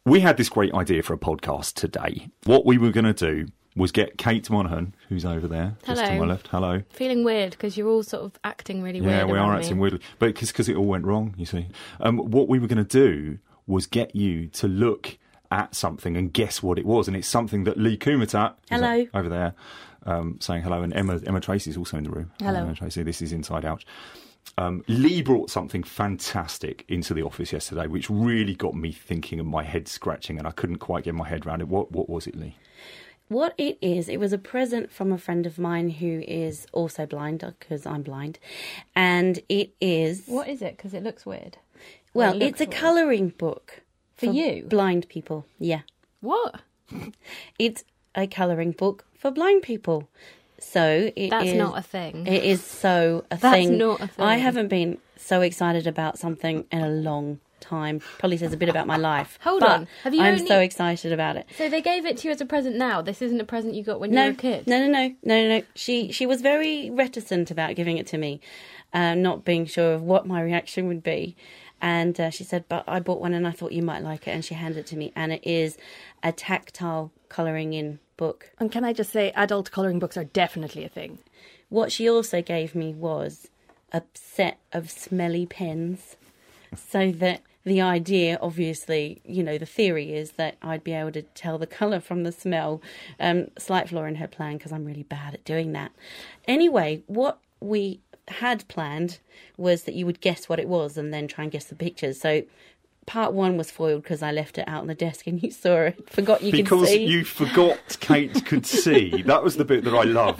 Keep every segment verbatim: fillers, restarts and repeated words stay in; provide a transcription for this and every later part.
we had this great idea for a podcast today. What we were going to do was get Kate Monaghan, who's over there, Hello. just to my left. Hello. Feeling weird because you're all sort of acting really Yeah, weird. Yeah, we around are me. acting weirdly. But because it all went wrong, you see. Um, what we were going to do was get you to look at something and guess what it was. And it's something that Lee Kumatat, Hello. over there, um, saying hello. And Emma Emma Tracy's also in the room. Hello. Emma Tracy, this is Inside Out. Um, Lee brought something fantastic into the office yesterday, which really got me thinking and my head scratching, and I couldn't quite get my head around it. What What was it, Lee? What it is, it was a present from a friend of mine who is also blind, because I'm blind. And it is... What is it? Because it looks weird. Well, It looks it's a weird. colouring book. For you? Blind people, yeah. What? It's a colouring book for blind people. So it That's is- not a thing. It is so a That's thing. not a thing. I haven't been so excited about something in a long time. Probably says a bit about my life. Hold but on. Have you I'm only- so excited about it. So they gave it to you as a present now? This isn't a present you got when No, you were a kid? no, no, no, no, no. She she was very reticent about giving it to me, um, not being sure of what my reaction would be. And uh, she said, but I bought one and I thought you might like it. And she handed it to me. And it is a tactile colouring in book. And can I just say, adult colouring books are definitely a thing. What she also gave me was a set of smelly pens, so that the idea, obviously, you know, the theory is that I'd be able to tell the colour from the smell. Um, slight flaw in her plan, because I'm really bad at doing that. Anyway, what we had planned was that you would guess what it was and then try and guess the pictures. So part one was foiled because I left it out on the desk and you saw it. Forgot you could Because see. you forgot Kate could see. That was the bit that I loved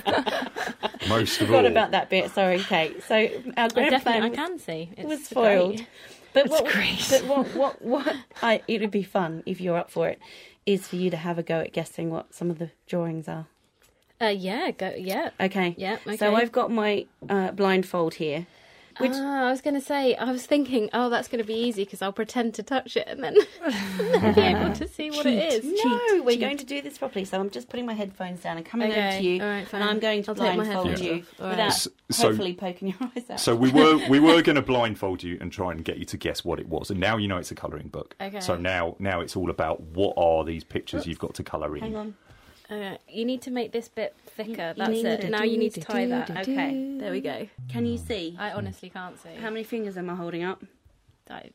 most of Forgot all. about that bit. Sorry, Kate. So our I grand definitely plan I was- can see. It's was foiled. great. But It's what, great. But what, what, what I, it would be fun if you're up for it, is for you to have a go at guessing what some of the drawings are. Uh, yeah, go, yeah. Okay. Yeah, okay. So I've got my uh, blindfold here. Which Ah, I was going to say, I was thinking, oh, that's going to be easy because I'll pretend to touch it and then, and then be able to see what it is. no, we're going to do this properly. So I'm just putting my headphones down and coming Okay, over to you, all right, fine. and I'm going to I'll take my blindfold headphones you off. All right. without S- so- hopefully poking your eyes out. So we were we were going to blindfold you and try and get you to guess what it was, and now you know it's a colouring book. Okay. So now now it's all about what are these pictures you've got to colour in. Hang on. Uh, you need to make this bit thicker. You- you That's need it. to Now do, you need to do, tie do, that. do, Okay, there we go. Can you see? I honestly can't see. How many fingers am I holding up? I,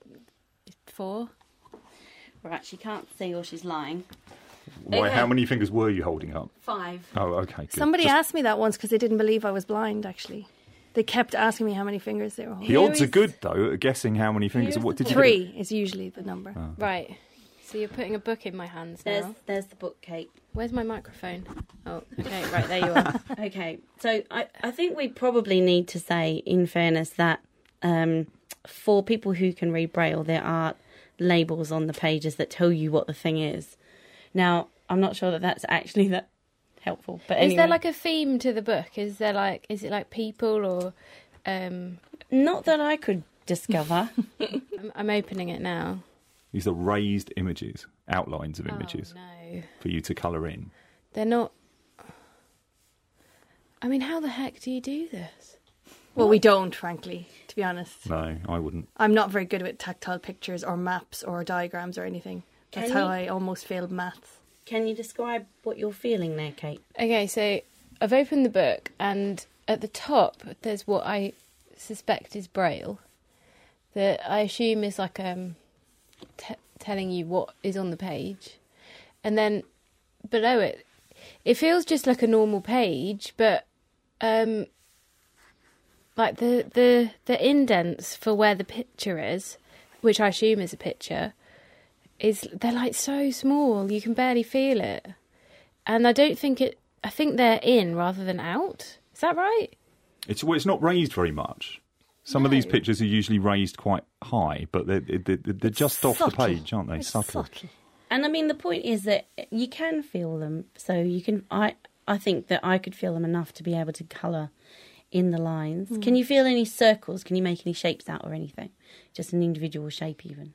four. Right, she can't see or she's lying. Why? Okay. How many fingers were you holding up? Five. Oh, okay. Good. Somebody Just- asked me that once because they didn't believe I was blind, actually. They kept asking me how many fingers they were holding. The Here odds are is- good though at guessing how many fingers. Here's What the did you Three is usually the number. Right. So you're putting a book in my hands There's now. there's the book, Kate. Where's my microphone? Oh, okay, right, there you are. Okay, so I, I think we probably need to say, in fairness, that um, for people who can read Braille, there are labels on the pages that tell you what the thing is. Now, I'm not sure that that's actually that helpful, but anyway. Is there like a theme to the book? Is there like, is it like people or... Um, Not that I could discover. I'm, I'm opening it now. These are raised images, outlines of Oh, images no. for you to colour in. They're not... I mean, how the heck do you do this? Well, we don't, frankly, to be honest. No, I wouldn't. I'm not very good with tactile pictures or maps or diagrams or anything. That's Can how you- I almost failed maths. Can you describe what you're feeling there, Kate? Okay, so I've opened the book and at the top there's what I suspect is Braille that I assume is like um t- telling you what is on the page, and then below it it feels just like a normal page, but um like the the the indents for where the picture is, which I assume is a picture, is they're like so small you can barely feel it, and I don't think it I think they're in rather than out. Is that right? It's well, it's not raised very much. Some of these No. pictures are usually raised quite high, but they're, they're, they're just off the Subtle. page, aren't they? It's Subtle. subtle. And I mean, the point is that you can feel them. So you can. I I think that I could feel them enough to be able to colour in the lines. Can you feel any circles? Can you make any shapes out or anything? Just an individual shape, even.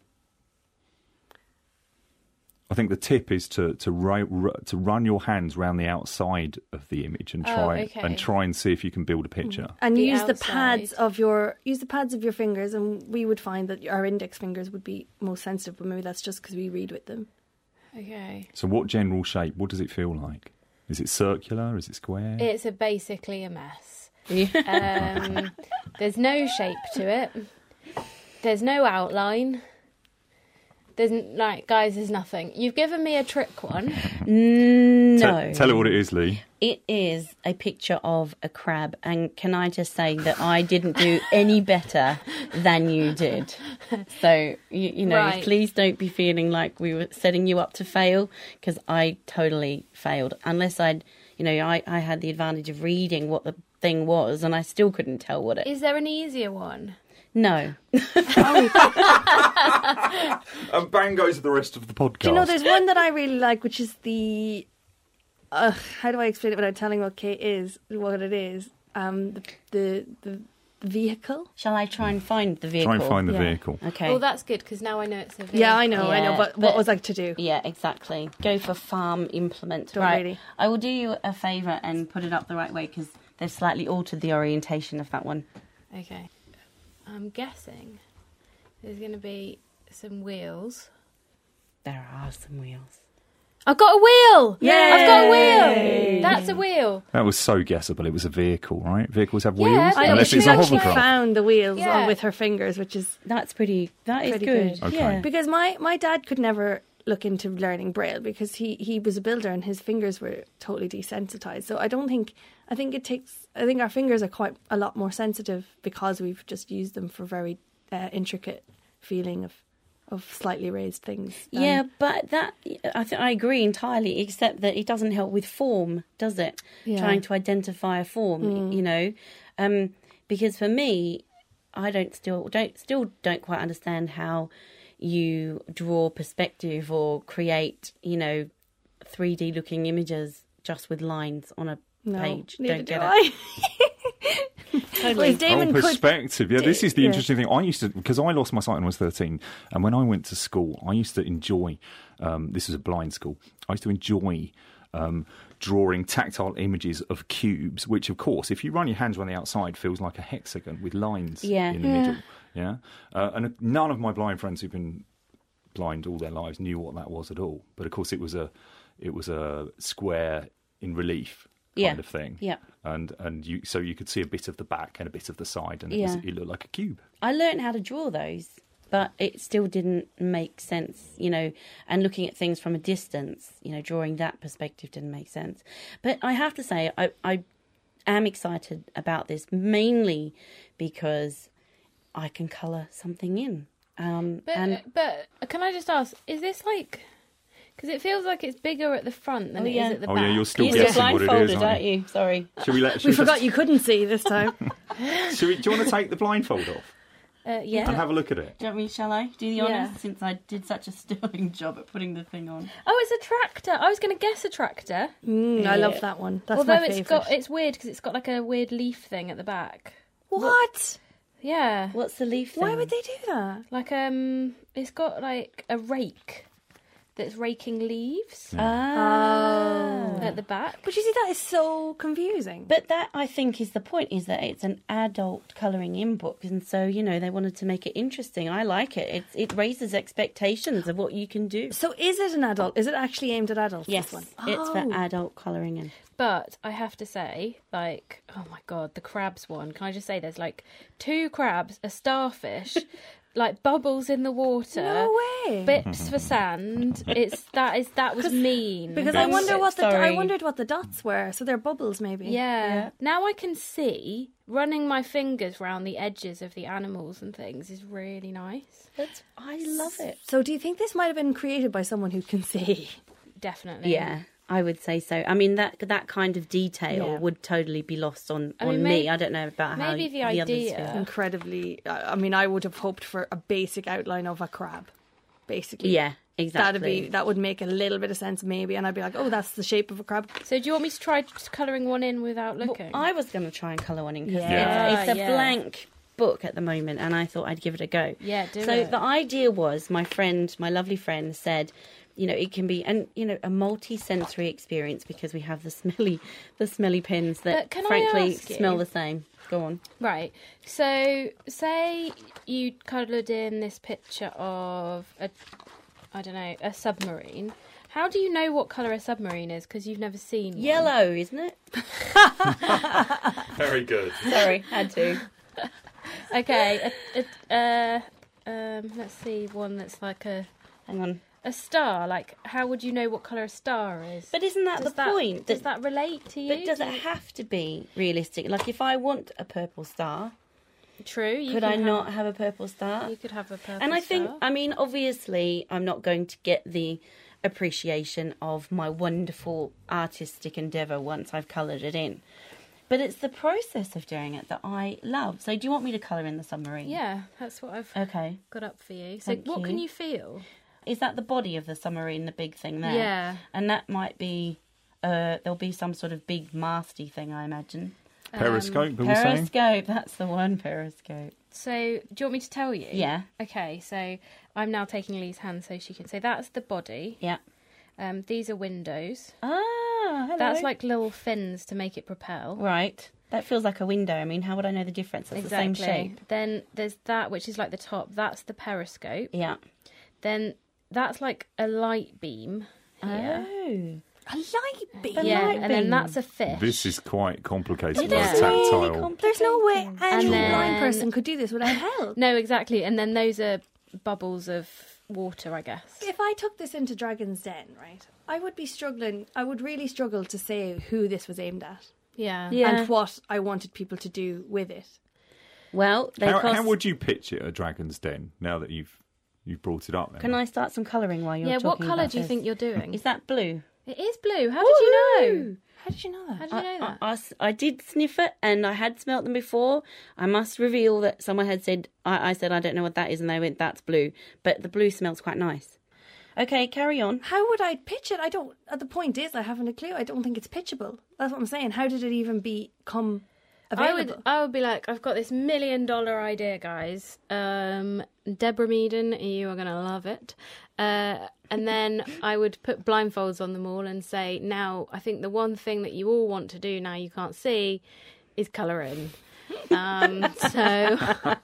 I think the tip is to to, ru- ru- to run your hands round the outside of the image and Oh, try okay. and try and see if you can build a picture. And The use the outside. pads of your use the pads of your fingers, and we would find that our index fingers would be most sensitive, but maybe that's just because we read with them. Okay. So what general shape? What does it feel like? Is it circular? Is it square? It's a basically a mess. Yeah. Um, there's no shape to it. There's no outline. There's n- like, guys, there's nothing. You've given me a trick one. No. Te- tell her what it is, Lee. It is a picture of a crab, and can I just say that I didn't do any better than you did. So, you, you know, Right. please don't be feeling like we were setting you up to fail, because I totally failed. Unless I'd, you know, I, I had the advantage of reading what the thing was, and I still couldn't tell what it... Is there an easier one? No. And bang goes the rest of the podcast. Do you know, there's one that I really like, which is the. Uh, how do I explain it without telling what K is, what it is? Um, the the the, the vehicle. Shall I try and find the vehicle? Try and find the Yeah. vehicle. Okay. Well, that's good, because now I know it's a vehicle. Yeah, I know, I know, Yeah, but, what but- was I to do? Yeah, exactly. Go for farm implement. Don't right. really. I will do you a favour and put it up the right way, because they've slightly altered the orientation of that one. Okay. I'm guessing there's going to be some wheels. There are some wheels. I've got a wheel! Yay! I've got a wheel! That's a wheel. That was so guessable. It was a vehicle, right? Vehicles have Yeah, wheels, I know, unless she it's a actually hovercraft. found the wheels Yeah. on with her fingers, which is That's pretty. That is Pretty good. good. Okay. Yeah. because my, my dad could never look into learning Braille because he, he was a builder and his fingers were totally desensitized. So I don't think I think it takes I think our fingers are quite a lot more sensitive because we've just used them for very uh, intricate feeling of of slightly raised things. than- Yeah, but that I think I agree entirely. Except that it doesn't help with form, does it? Yeah. Trying to identify a form, you know, um, because for me, I don't still don't still don't quite understand how you draw perspective or create, you know, three D looking images just with lines on a no, page. neither Don't do get it. I. Totally. Whereas Damon Oh, could perspective. Yeah, this is the yeah. interesting thing. I used to, because I lost my sight when I was thirteen, and when I went to school, I used to enjoy, um, this was a blind school, I used to enjoy um, drawing tactile images of cubes, which, of course, if you run your hands around the outside, feels like a hexagon with lines Yeah. in the Yeah. middle. Yeah, uh, and none of my blind friends who've been blind all their lives knew what that was at all. But of course, it was a, it was a square in relief kind Yeah. of thing. Yeah. And and you so you could see a bit of the back and a bit of the side, and it, Yeah. was, it looked like a cube. I learned how to draw those, but it still didn't make sense, you know, and looking at things from a distance, you know, drawing that perspective didn't make sense. But I have to say, I, I am excited about this, mainly because I can colour something in. Um, But, and but can I just ask, is this like... Because it feels like it's bigger at the front than Oh, it is yeah. at the Oh, back. yeah, you're still you're guessing what it is, blindfolded, aren't aren't you? Sorry. Should we let? Should we we forgot just- you couldn't see this time. should we, do you want to take the blindfold off Uh, yeah. and have a look at it? Do you want me, shall I do the Yeah. honours, since I did such a sterling job at putting the thing on? Oh, it's a tractor. I was going to guess a tractor. Mm, I Yeah. love that one. That's Although my it's favourite. got, it's weird because it's got like a weird leaf thing at the back. What? Yeah. What's the leaf thing? Why would they do that? Like um, it's got like a rake that's raking leaves Ah. at the back. But you see, that is so confusing. But that, I think, is the point, is that it's an adult colouring in book. And so, you know, they wanted to make it interesting. I like it. It, it raises expectations of what you can do. So is it an adult? Is it actually aimed at adults? Yes, this one? it's for Oh. adult colouring in. But I have to say, like, oh my god, the crabs one. Can I just say, there's like two crabs, a starfish, like bubbles in the water. No way. Bits for sand. It's that is that was mean. Because I Bits. wonder what the I Sorry. wondered what the dots were. So they're bubbles, maybe. Yeah. Yeah. Now I can see running my fingers round the edges of the animals and things is really nice. That's, I love it. So do you think this might have been created by someone who can see? Definitely. Yeah, I would say so. I mean, that that kind of detail Yeah. would totally be lost on, I on mean, me. may- I don't know about how maybe the others idea- feel. Incredibly. I I mean, I would have hoped for a basic outline of a crab, basically. Yeah, exactly. That'd be that would make a little bit of sense, maybe, and I'd be like, oh, that's the shape of a crab. So do you want me to try just colouring one in without looking? I was going to try and colour one in because Yeah. it's, it's a Yeah. blank book at the moment, and I thought I'd give it a go. Yeah, do so it. the idea was, my friend, my lovely friend, said, you know, it can be, and you know, a multi-sensory experience because we have the smelly, the smelly pens that, But can I frankly, ask you- smell the same. Go on. Right. So, say you coloured in this picture of a, I don't know, a submarine. How do you know what colour a submarine is? Because you've never seen one. Yellow, isn't it? Very good. Sorry, had to. Okay, a, a, uh, um, let's see, one that's like a Hang on. a star. Like, how would you know what colour a star is? But isn't that does the that, point? Does that relate to you? But does it have to be realistic? Like, if I want a purple star, True. You could can I have, not have a purple star? You could have a purple And I think, star. I mean, obviously, I'm not going to get the appreciation of my wonderful artistic endeavour once I've coloured it in. But it's the process of doing it that I love. So do you want me to colour in the submarine? Yeah, that's what I've Okay. got up for you. So Thank what you. can you feel? Is that the body of the submarine, the big thing there? Yeah. And that might be, uh, there'll be some sort of big masty thing, I imagine. Periscope, are we saying? Periscope, that's the one, periscope. So do you want me to tell you? Yeah. Okay, so I'm now taking Lee's hand so she can say that's the body. Yeah. Um, these are windows. Ah, hello. That's like little fins to make it propel. Right. That feels like a window. I mean, how would I know the difference? It's Exactly. the same shape. Then there's that, which is like the top. That's the periscope. Yeah. Then that's like a light beam here. Oh. A light beam. A yeah, light and then beam. that's a fish. This is quite complicated. It with is really tactile. complicated. There's no way any And then- blind person could do this without help. No, exactly. And then those are bubbles of water, I guess. If I took this into Dragon's Den, right, I would be struggling. I would really struggle to say who this was aimed at Yeah. Yeah. and what I wanted people to do with it. Well, they How, cost... how would you pitch it at Dragon's Den now that you've you've brought it up? Then? Can I start some colouring while you're Yeah, talking what colour about do you this? think you're doing? Is that blue? It is blue. How did you know? How did you know that? How did you know that? I, I s- I did sniff it, and I had smelt them before. I must reveal that someone had said, I, I said, I don't know what that is, and they went, that's blue. But the blue smells quite nice. Okay, carry on. How would I pitch it? I don't. Uh, the point is, I haven't a clue. I don't think it's pitchable. That's what I'm saying. How did it even become I available? would, I would be like, I've got this million dollar idea, guys. Um, Deborah Meaden, you are going to love it. Uh, and then I would put blindfolds on them all and say, now, I think the one thing that you all want to do now you can't see is colour in. Um, so,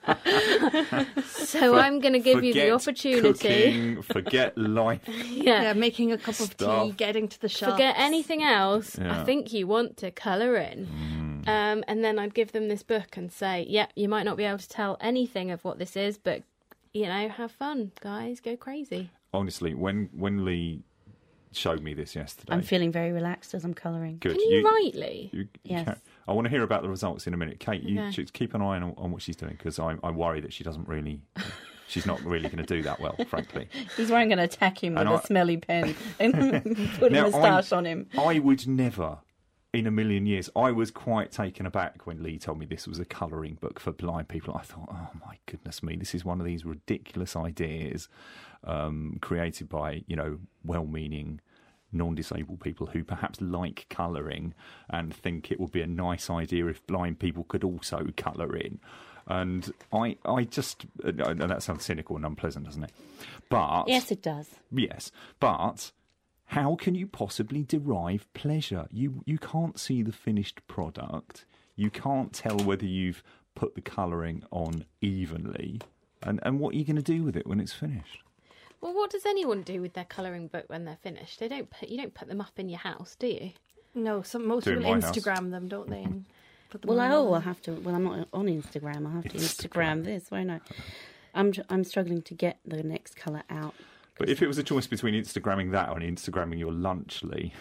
so I'm going to give you the Forget opportunity. Cooking, forget life. Yeah. yeah, making a cup of tea, Stuff. getting to the shop. Forget anything else. Yeah. I think you want to colour in. Um, and then I'd give them this book and say, yeah, you might not be able to tell anything of what this is, but, you know, have fun, guys. Go crazy. Honestly, when when Lee showed me this yesterday, I'm feeling very relaxed as I'm colouring. good. Can you, write, Lee? you- you Yes. can- I want to hear about the results in a minute. Kate, you Okay. should keep an eye on, on what she's doing because I, I worry that she doesn't really, she's not really going to do that well, frankly. He's worrying going to attack him with And a I- smelly pen and put a Now, moustache I- on him. I would never, in a million years, I was quite taken aback when Lee told me this was a colouring book for blind people. I thought, oh my goodness me, this is one of these ridiculous ideas um, created by, you know, well-meaning non-disabled people who perhaps like colouring and think it would be a nice idea if blind people could also colour in. And I, I just, uh, that sounds cynical and unpleasant, doesn't it? But Yes, it does. yes, but how can you possibly derive pleasure? You you can't see the finished product. You can't tell whether you've put the colouring on evenly. And and what are you going to do with it when it's finished? Well, what does anyone do with their colouring book when they're finished? They don't put, you don't put them up in your house, do you? No, some most Do it in people my house. Instagram them, don't they? And put them Well, on I all will the- have to. Well, I'm not on Instagram. I'll have to Instagram. Instagram this, won't I? I'm I'm struggling to get the next colour out. But if it was a choice between Instagramming that or Instagramming your lunch, Lee,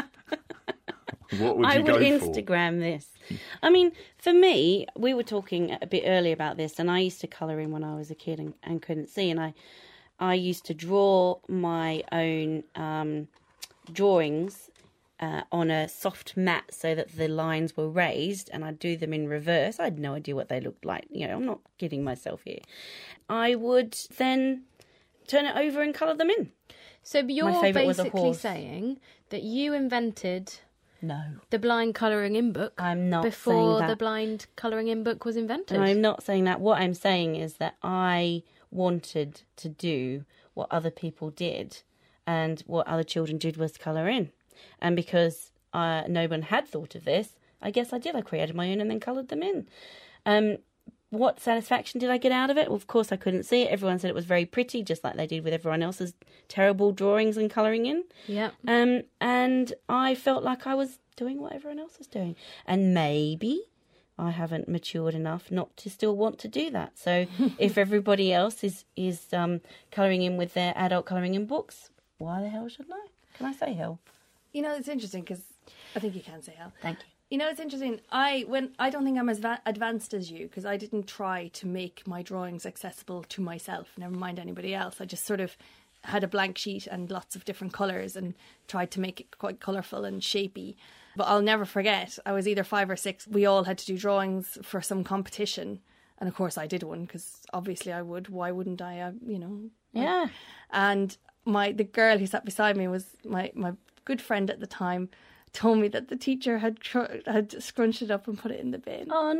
what would you I go would for? Instagram this. I mean, for me, we were talking a bit earlier about this, and I used to colour in when I was a kid and, and couldn't see, and I, I used to draw my own um, drawings uh, on a soft mat so that the lines were raised, and I'd do them in reverse. I had no idea what they looked like. You know, I'm not kidding myself here. I would then turn it over and colour them in. So you're favourite was a basically horse. saying that you invented No. the blind colouring in book I'm not before saying the that. blind colouring in book was invented. I'm not saying that. What I'm saying is that I wanted to do what other people did, and what other children did was colour in. And because uh, no one had thought of this, I guess I did. I created my own and then coloured them in. Um, what satisfaction did I get out of it? Well, of course, I couldn't see it. Everyone said it was very pretty, just like they did with everyone else's terrible drawings and colouring in. Yeah. Um, and I felt like I was doing what everyone else was doing. And maybe I haven't matured enough not to still want to do that. So if everybody else is, is um, colouring in with their adult colouring in books, why the hell shouldn't I? Can I say hell? You know, it's interesting because I think you can say hell. Thank you. You know, it's interesting. I when I don't think I'm as va- advanced as you because I didn't try to make my drawings accessible to myself. Never mind anybody else. I just sort of had a blank sheet and lots of different colours and tried to make it quite colourful and shapy. But I'll never forget. I was either five or six. We all had to do drawings for some competition, and of course I did one because obviously I would. Why wouldn't I? I you know. Yeah. And my the girl who sat beside me was my my good friend at the time. Told me that the teacher had tr- had scrunched it up and put it in the bin. Oh,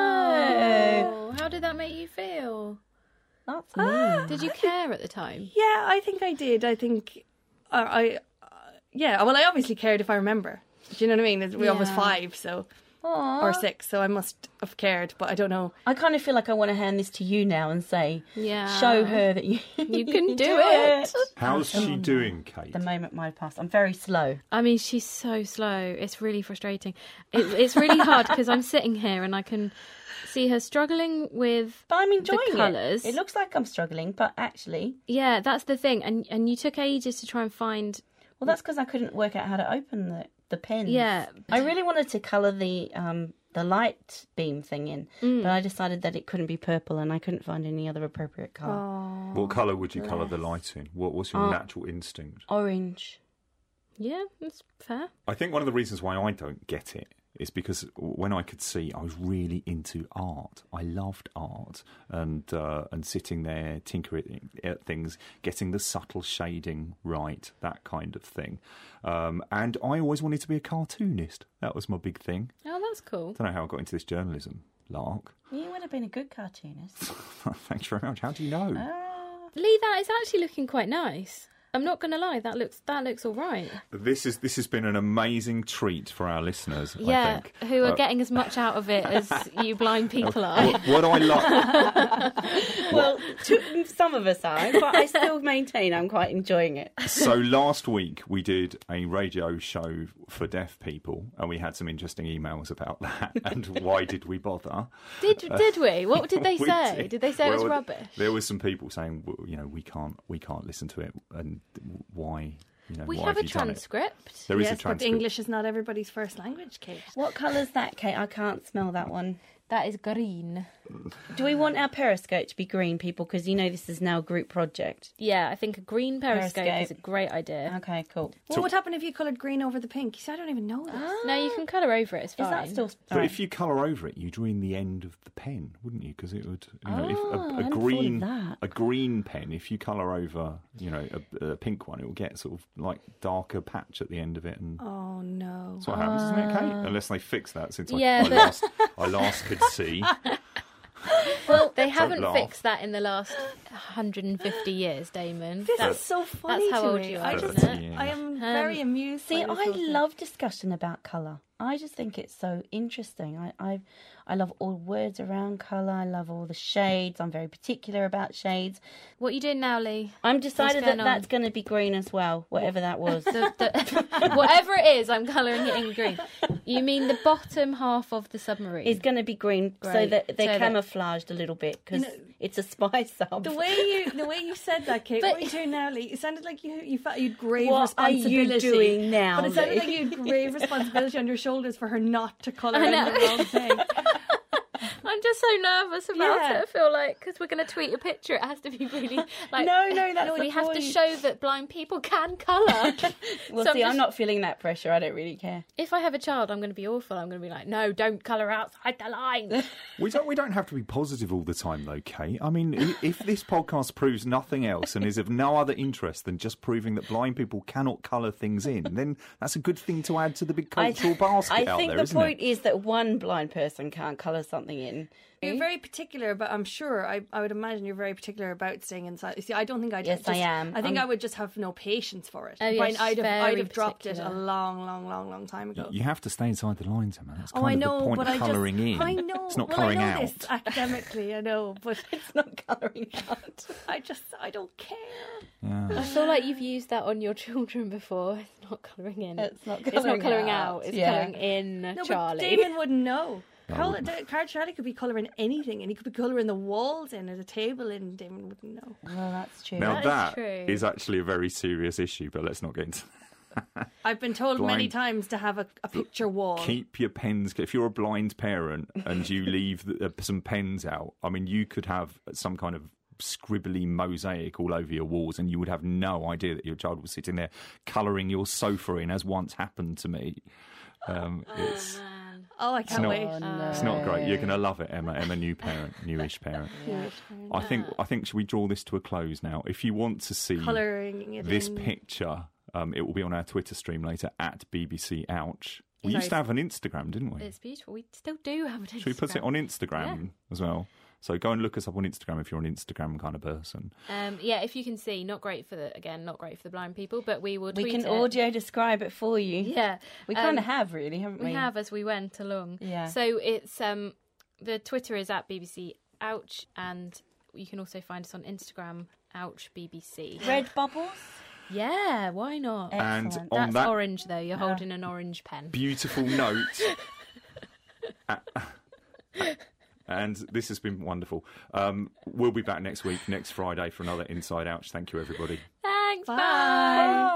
no. Oh, how did that make you feel? That's mean. Did you care at the time? Yeah, I think I did. I think uh, I, uh, yeah. Well, I obviously cared if I remember. Do you know what I mean? We all was Yeah. five, so Aww. or six, so I must have cared. But I don't know. I kind of feel like I want to hand this to you now and say, Yeah. show her that you, You can do it. How's she doing, Kate? The moment might pass. I'm very slow. I mean, she's so slow. It's really frustrating. It, it's really hard because I'm sitting here and I can see her struggling with But I'm enjoying the colours. it. It looks like I'm struggling, but actually... Yeah, that's the thing. And and you took ages to try and find... Well, that's because I couldn't work out how to open the, the pens. Yeah. I really wanted to colour the um, the light beam thing in, Mm. but I decided that it couldn't be purple and I couldn't find any other appropriate colour. Oh, What colour would you colour the light in? What, what's your Oh. natural instinct? Orange. Yeah, that's fair. I think one of the reasons why I don't get it is because when I could see, I was really into art. I loved art and uh, and sitting there tinkering at things, getting the subtle shading right, that kind of thing. Um, and I always wanted to be a cartoonist. That was my big thing. Oh, that's cool. I don't know how I got into this journalism lark. You would have been a good cartoonist. Thanks very much. How do you know? Ah. Lee, that is actually looking quite nice. I'm not going to lie, that looks that looks all right. This is this has been an amazing treat for our listeners. I Yeah, think. who are Uh, getting as much out of it as you blind people are. What, what I like. Well, to, some of us are, but I still maintain I'm quite enjoying it. So last week we did a radio show for deaf people, and we had some interesting emails about that. And why did we bother? Did did we? What did they We say? did. Did they say it was Well, rubbish? There was some people saying, well, you know, we can't we can't listen to it, and why? You know, We why have a you done it? transcript. There is yes, a but transcript. English is not everybody's first language, Kate. What colour's that, Kate? I can't smell that one. That is green. Do we want our periscope to be green, people? Because you know this is now a group project. Yeah, I think a green periscope, Periscope. is a great idea. Okay, cool. What would happen if you coloured green over the pink? You see, I don't even know this. No, you can colour over it. It's fine. Is that still... But if you colour over it, you draw in the end of the pen, wouldn't you? Because it would, you know, if Oh, I a, a hadn't thought of green that. a green pen, if you colour over, you know, a, a pink one, it will get sort of like darker patch at the end of it, and Oh no. that's what happens, isn't it, Kate? Unless they fix that since I, Yeah, I but- last I last could see. Well, they haven't laugh. fixed that in the last one hundred fifty years, Damon. This That's- is so funny how to old me. you are, I isn't just, it? I am very amused. See, by this I whole thing. love discussion about colour. I just think it's so interesting. I, I, I love all words around colour. I love all the shades. I'm very particular about shades. What are you doing now, Lee? I'm decided that going on? that's going to be green as well, whatever that was. The, the, whatever it is, I'm colouring it in green. You mean the bottom half of the submarine? It's going to be green so Great. that they're So that- camouflaged a little bit because You know- it's a spy sub. The way you, the way you said that, Kate. But- what are you doing now, Lee? It sounded like you, you felt you'd grave What are you responsibility. doing now, But it sounded Lee? like you'd grave responsibility on your shoulders for her not to colour I in know. the wrong thing. I'm just so nervous about Yeah. it. I feel like because we're going to tweet a picture, it has to be really like. No, no, that's we the have to point. show that blind people can colour. Well, So see, I'm I'm just- not feeling that pressure. I don't really care. If I have a child, I'm going to be awful. I'm going to be like, no, don't colour outside the line. We don't we don't have to be positive all the time, though, Kate. I mean, i- if this podcast proves nothing else and is of no other interest than just proving that blind people cannot colour things in, then that's a good thing to add to the big cultural basket I out think there, the isn't point it? is that one blind person can't colour something in, You're very particular, but I'm sure, I, I would imagine you're very particular about staying inside. You see, I don't think I'd Yes, just, I am. I think I'm- I would just have no patience for it. Oh, yes, I'd, have, I'd very have dropped it a particular. long, long, long, long time ago. You have to stay inside the lines, Emma. That's kind Oh, I of know, the point but of I just, colouring in. I know, It's not well, colouring I know out. this academically, I know, but It's not colouring out. I just, I don't care. Yeah. I feel like you've used that on your children before. It's not colouring in. It's not It's not colouring colouring out. out. It's Yeah. colouring in, No, Charlie. but Damon wouldn't know. I Carl, wouldn't. Carl Charlie could be colouring anything, and he could be colouring the walls in or the table in. Damon wouldn't know. Well, that's true. Now That is that true. is actually a very serious issue, but let's not get into I've been told Blind- many times to have a, a picture wall. Keep your pens. If you're a blind parent and you leave the, uh, some pens out, I mean, you could have some kind of scribbly mosaic all over your walls, and you would have no idea that your child was sitting there colouring your sofa in, as once happened to me. Um, it's Man. Oh, I can't not- wait. Oh, no. it's not great. You're going to love it, Emma. Emma, new parent, newish parent. Yeah. I think. I think. Should we draw this to a close now? If you want to see Colouring it this in. picture, um, it will be on our Twitter stream later at B B C Ouch. We Sorry. used to have an Instagram, didn't we? It's beautiful. We still do have it. Should we put it on Instagram as well? So go and look us up on Instagram if you're an Instagram kind of person. Um, yeah, if you can see, not great for the again, not great for the blind people, but we will. We tweet can it. audio describe it for you. Yeah, We kind Um, of have, really, haven't we? We have as we went along. Yeah. So it's um the Twitter is at B B C Ouch, and you can also find us on Instagram Ouch B B C. Red bubbles? Yeah, why not? And Excellent. on That's that orange though. You're holding an orange pen. beautiful note. And this has been wonderful. Um, we'll be back next week, next Friday, for another Inside Ouch. Thank you, everybody. Thanks. Bye. Bye.